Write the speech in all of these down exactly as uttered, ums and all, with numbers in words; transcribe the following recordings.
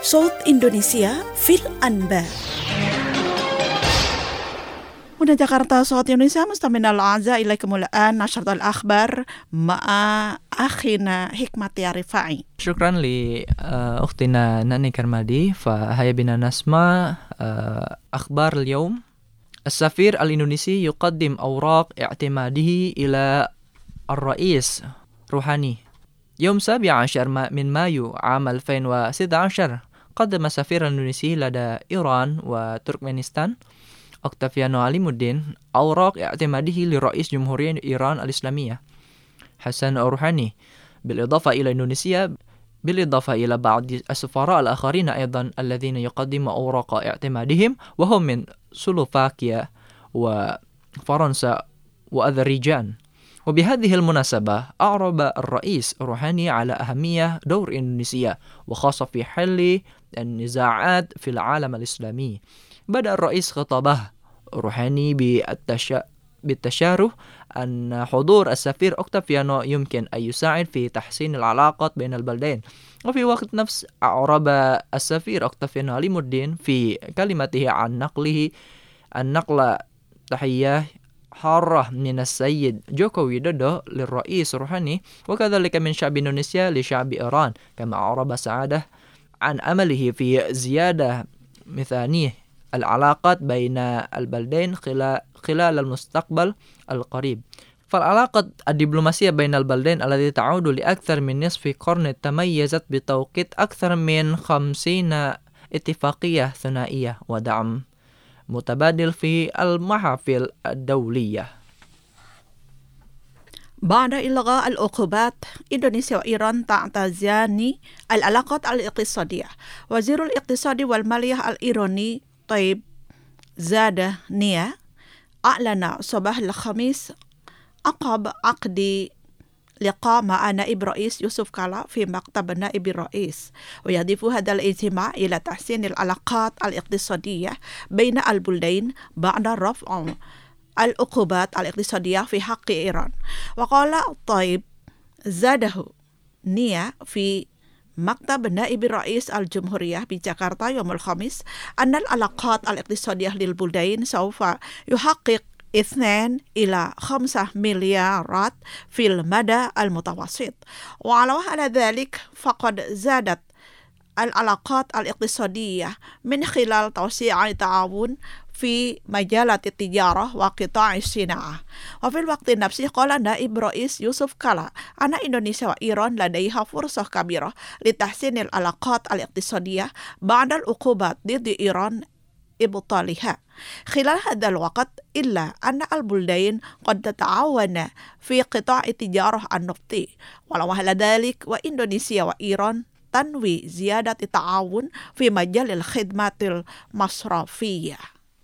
صوت إندونيسيا في الأنباء. هنا جاكرتا صوت إندونيسيا. مستمعينا الأعزاء، إليكم الآن نشرة الأخبار مع أخينا حكمت رفاعي. شكرا لأختنا ناني كرمادي. فهيا بنا نسمع أخبار اليوم. السفير الإندونيسي يقدم أوراق اعتماده إلى الرئيس روحاني. يوم سابع عشر من مايو عام ألفين وستة عشر قدم السفير الإندونيسي لدى إيران وتركمانستان أوكتافيانو عليمودين أوراق اعتماده لرئيس جمهورية إيران الإسلامية حسن روحاني، بالإضافة إلى إندونيسيا، بالإضافة إلى بعض السفراء الآخرين أيضا الذين يقدموا أوراق اعتمادهم، وهم من سلوفاكيا وفرنسا وأذربيجان. وبهذه المناسبة أعرب الرئيس روحاني على أهمية دور إندونيسيا وخاصة في حل النزاعات في العالم الإسلامي. بدأ الرئيس خطابه روحاني بالتشا... بالتشاره أن حضور السفير أوكتافيانو يمكن أن يساعد في تحسين العلاقات بين البلدين. وفي وقت نفس أعرب السفير أوكتافيانو عليمودين في كلمته عن نقله النقل تحية حارة من السيد جوكو ويدودو للرئيس روحاني، وكذلك من شعب إندونيسيا لشعب إيران، كما أعرب سعادة عن أمله في زيادة مثانية العلاقات بين البلدين خلال المستقبل القريب. فالعلاقة الدبلوماسية بين البلدين التي تعود لأكثر من نصف قرن تميزت بتوقيت أكثر من خمسين اتفاقية ثنائية ودعم متبادل في المحافل الدولية. بعد إلغاء العقوبات، إندونيسيا وإيران تعتزيان العلاقات الاقتصادية. وزير الاقتصاد والمالية الإيراني طيب زادة نيا أعلن صباح الخميس عقب عقد لقاء مع نائب رئيس يوسف كالا في مكتب نائب الرئيس، ويضيف هذا الاجتماع إلى تحسين العلاقات الاقتصادية بين البلدين بعد رفع العقوبات الاقتصادية في حق إيران. وقال طيب زاده نيا في مكتب نائب رئيس الجمهورية بجاكرتا يوم الخميس أن العلاقات الاقتصادية للبلدين سوف يحقق اثنين إلى خمسة مليارات في المدى المتوسط. وعلى على ذلك فقد زادت العلاقات الاقتصادية من خلال توسيع التعاون في مجالات التجارة وقطاع الصناعة. وفي الوقت نفسه قال نائب رئيس يوسف كالا أن إندونيسيا وإيران لديها فرصة كبيرة لتحسين العلاقات الاقتصادية بعد العقوبات ضد إيران إبطالها خلال هذا الوقت، إلا أن البلدين قد تتعاون في قطاع التجارة النفطي. ولو على ذلك وإندونيسيا وإيران تنوي زيادة التعاون في مجال الخدمات المصرفية.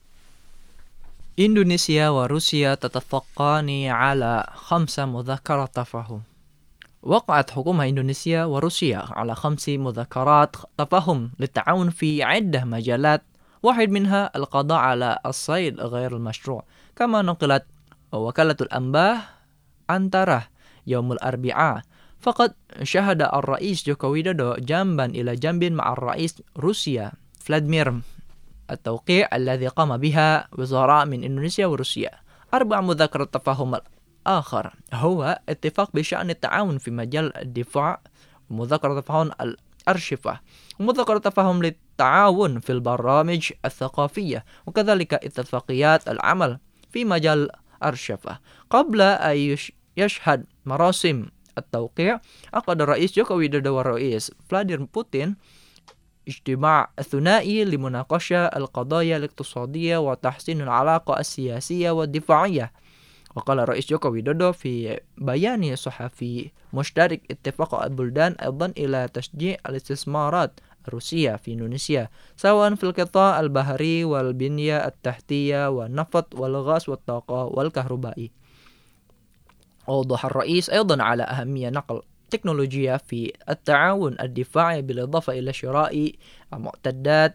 إندونيسيا وروسيا تتفقان على خمس مذكرات تفاهم. وقعت حكومة إندونيسيا وروسيا على خمس مذكرات تفاهم للتعاون في عدة مجالات، واحد منها القضاء على الصيد غير المشروع، كما نقلت وكالة الأنباء أنتارا يوم الأربعاء. فقد شهد الرئيس جوكو ويدودو جنبا إلى جنب مع الرئيس روسيا فلاديمير التوقيع الذي قام بها وزراء من إندونيسيا وروسيا. أربع مذكرات تفاهم الآخر هو اتفاق بشأن التعاون في مجال الدفاع، ومذكرة تفاهم الأرشفة، ومذكرة تفاهم للتعاون في البرامج الثقافية، وكذلك اتفاقيات العمل في مجال الأرشفة. قبل أن يشهد مراسم التوقيع، عقد الرئيس جوكو ويدودو والرئيس فلاديمير بوتين اجتماع ثنائي لمناقشة القضايا الاقتصادية وتحسين العلاقة السياسية والدفاعية. وقال الرئيس جوكو ويدودو في بيان صحفي مشترك اتفاق البلدان أيضا إلى تشجيع الاستثمارات الروسية في إندونيسيا، سواء في القطاع البحري والبنية التحتية والنفط والغاز والطاقة والكهربائي. أوضح الرئيس أيضا على أهمية نقل تكنولوجيا في التعاون الدفاعي بالإضافة إلى شراء معدات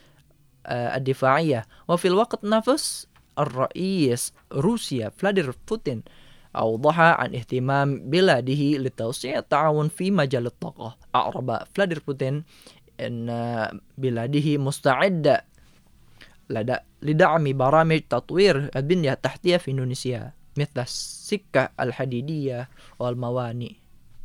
الدفاعية. وفي الوقت نفس الرئيس روسيا فلاديمير بوتين أوضح عن اهتمام بلاده لتوسيع التعاون في مجال الطاقة. أعرب فلاديمير بوتين إن بلاده مستعدة لدعم برامج تطوير البنية التحتية في إندونيسيا مثل السكة الحديدية والموانئ.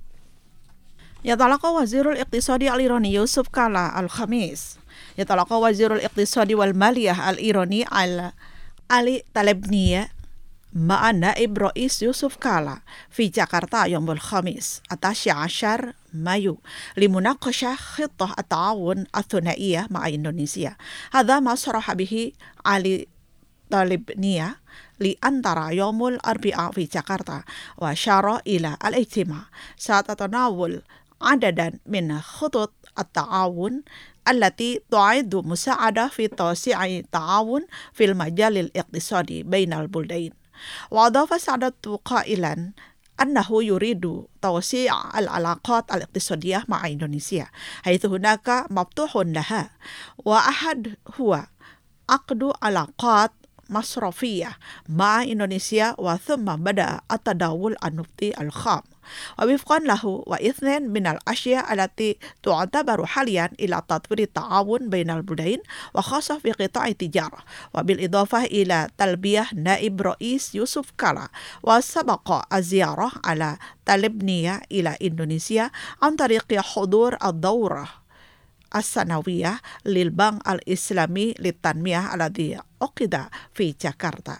يتلقى وزير الاقتصاد الإيراني يوسف كالا الخميس يتلقى وزير الاقتصاد والمالية الإيراني علي طالبنية مع نائب رئيس يوسف كالا في جاكرتا يوم الخميس التاسع عشر مايو لمناقشة خطة التعاون الثنائية مع إندونيسيا. هذا ما صرح به علي طالبنية لأنترا يوم الأربعاء في جاكرتا، وأشار إلى الاجتماع ستتناول عددا من خطط التعاون التي تعد مساعدة في توسيع التعاون في المجال الاقتصادي بين البلدين. وأضاف سعادته قائلا أنه يريد توسيع العلاقات الاقتصادية مع إندونيسيا حيث هناك مفتوح لها، وأحد هو عقد علاقات مصرفية مع إندونيسيا، وثم بدأ التداول النفطي الخام. ووفقا له، واثنين من الأشياء التي تعتبر حاليا إلى تطوير التعاون بين البلدين وخاصة في قطاع التجارة، وبالإضافة إلى تلبية نائب رئيس يوسف كالا. وسبق الزيارة على طالبنية إلى إندونيسيا عن طريق حضور الدورة السنوية للبنك الإسلامي للتنمية الذي عقد في جاكرتا.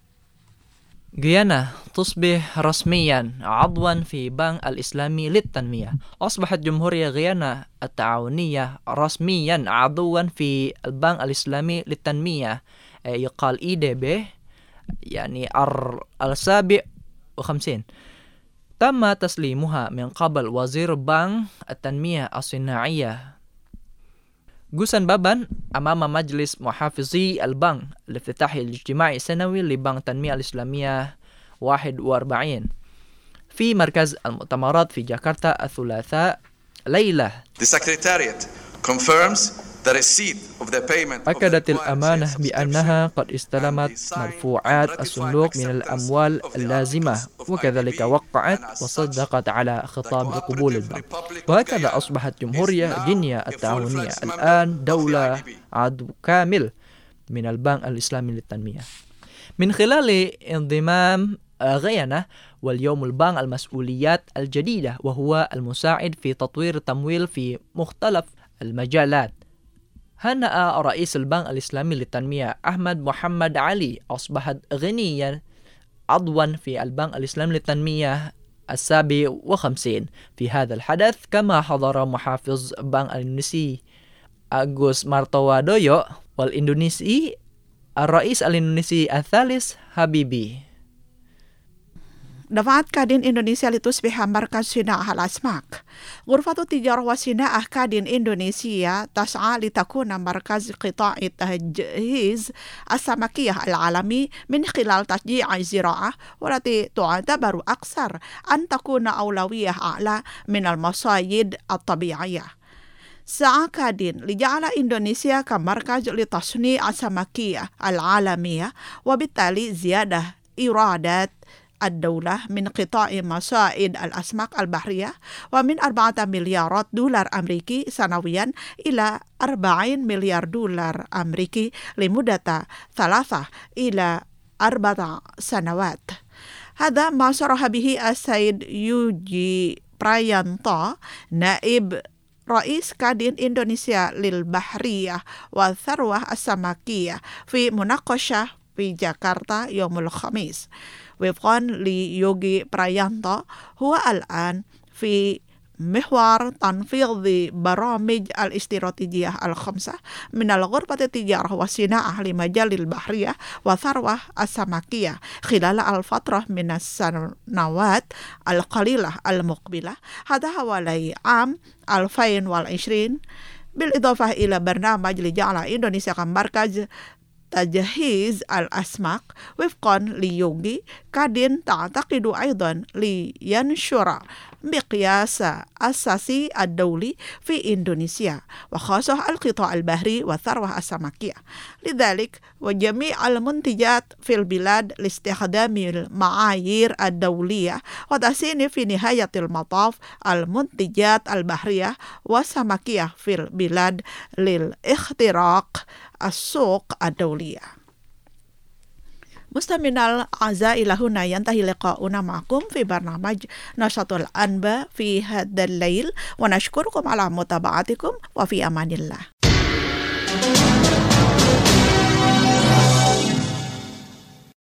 غيانا تصبح رسميا عضوا في بنك الإسلامي للتنمية. أصبحت جمهورية غيانا التعاونية رسميا عضوا في البنك الإسلامي للتنمية، يقال إي دي بي، يعني السابع وخمسين. تم تسليمها من قبل وزير بنك التنمية الصناعية جوسن بابان أمام مجلس محافظي البنك لافتتاح الاجتماع السنوي لبنك التنمية الإسلامية واحد وأربعين في مركز المؤتمرات في جاكرتا الثلاثاء ليلة. أكدت الأمانة بأنها قد استلمت مرفوعات الصندوق من الأموال اللازمة، وكذلك وقعت وصدقت على خطاب قبول البنك. وهكذا أصبحت جمهورية غينيا التعاونية الآن دولة عضو كامل من البنك الإسلامي للتنمية من خلال انضمام غيانا واليوم البنك المسؤوليات الجديدة، وهو المساعد في تطوير التمويل في مختلف المجالات. هنأ رئيس البنك الإسلامي للتنمية أحمد محمد علي أصبحت غنيا عضوا في البنك الإسلامي للتنمية السابع وخمسين في هذا الحدث، كما حضر محافظ بنك الإندونيسي أغوس مارتوادويو والإندونيسي الرئيس الإندونيسي الثالث حبيبي. دفعت كادين إندونيسيا لتصبح مركز صناعة الأسماك. غرفة التجارة والصناعة كادين إندونيسيا تسعى لتكون مركز قطاع التجهيز السمكية العالمي من خلال تشجيع الزراعة، والتي تعتبر أكثر أن تكون أولوية أعلى من المصايد الطبيعية. سعى كادين لجعل إندونيسيا كمركز لتصنيع السمكية العالمية، وبالتالي زيادة إيرادات الدولة من قطاع مصائد الأسماك البحرية ومن أربعة مليارات دولار أمريكي سنويا إلى أربعين مليار دولار أمريكي لمدة ثلاثة إلى أربع سنوات. هذا ما صرح به السيد يوجي برايانتا نائب رئيس كادين إندونيسيا للبحرية والثروة السمكية في مناقشة في جاكرتا يوم الخميس. وفقا ليوجي برايانتا، هو الآن في محور تنفيذ برامج الاستراتيجية الخمسة من الغرفة التجارة والصناعة لمجال البحرية والثروة السمكية خلال الفترة من السنوات القليلة المقبلة، هذا حوالي عام ألفين وعشرين، بالإضافة إلى برنامج لجعل إندونيسيا كمركز تجهيز الأسماك. وفقا ليوجي، كادين تعتقد أيضا لينشر مقياس الأساسي الدولي في إندونيسيا وخاصة القطاع البحري والثروة السمكية. لذلك وجميع المنتجات في البلاد لاستخدام المعايير الدولية وتحسين في نهاية المطاف المنتجات البحرية والسمكية في البلاد للاختراق السوق الدولية. مستمعينا الأعزاء، إلى هنا ينتهي لقاؤنا معكم في برنامج نشاط الأنباء في هذا الليل، ونشكركم على متابعتكم وفي أمان الله.